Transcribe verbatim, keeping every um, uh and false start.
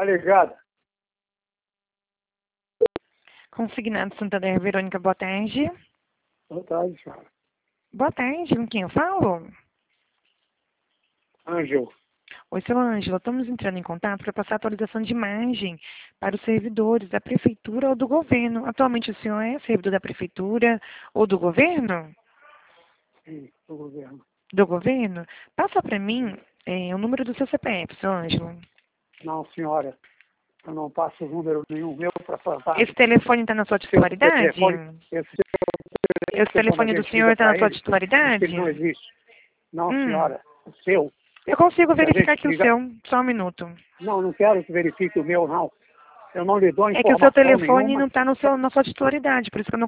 Tá ligado? Consignado Santander, Verônica, boa tarde. Boa tarde, senhora. Boa tarde, com quem eu falo? Ângelo. Oi, seu Ângelo, estamos entrando em contato para passar atualização de imagem para os servidores da Prefeitura ou do Governo. Atualmente o senhor é servidor da Prefeitura ou do Governo? Sim, do governo. Do Governo? Passa para mim é, o número do seu C P F, seu Ângelo. Não, senhora. Eu não passo número nenhum meu para falar. Esse telefone está na sua titularidade? Telefone, esse Esse telefone do senhor está na sua titularidade? Ele não existe. Não, Hum. senhora. O seu. Eu consigo Se a verificar gente aqui o liga- seu. Só um minuto. Não, não quero que verifique o meu, não. Eu não lhe dou É que o informação seu telefone nenhuma. não está no seu, na sua titularidade, por isso que eu não